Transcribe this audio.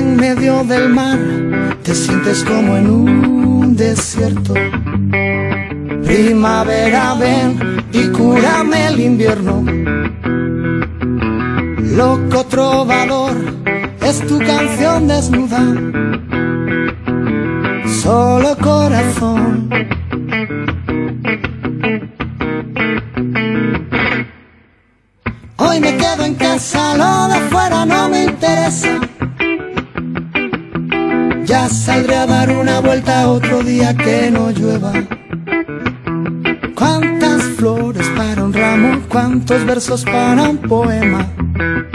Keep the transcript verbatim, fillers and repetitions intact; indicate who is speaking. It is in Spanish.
Speaker 1: en medio del mar, te sientes como en un desierto. Primavera, ven y cúrame el invierno. Loco trovador, es tu canción desnuda. Solo corazón. Hoy me quedo en casa, lo de afuera no me interesa. Ya saldré a dar una vuelta otro día que no llueva. Cuántas flores para un ramo, cuántos versos para un poema.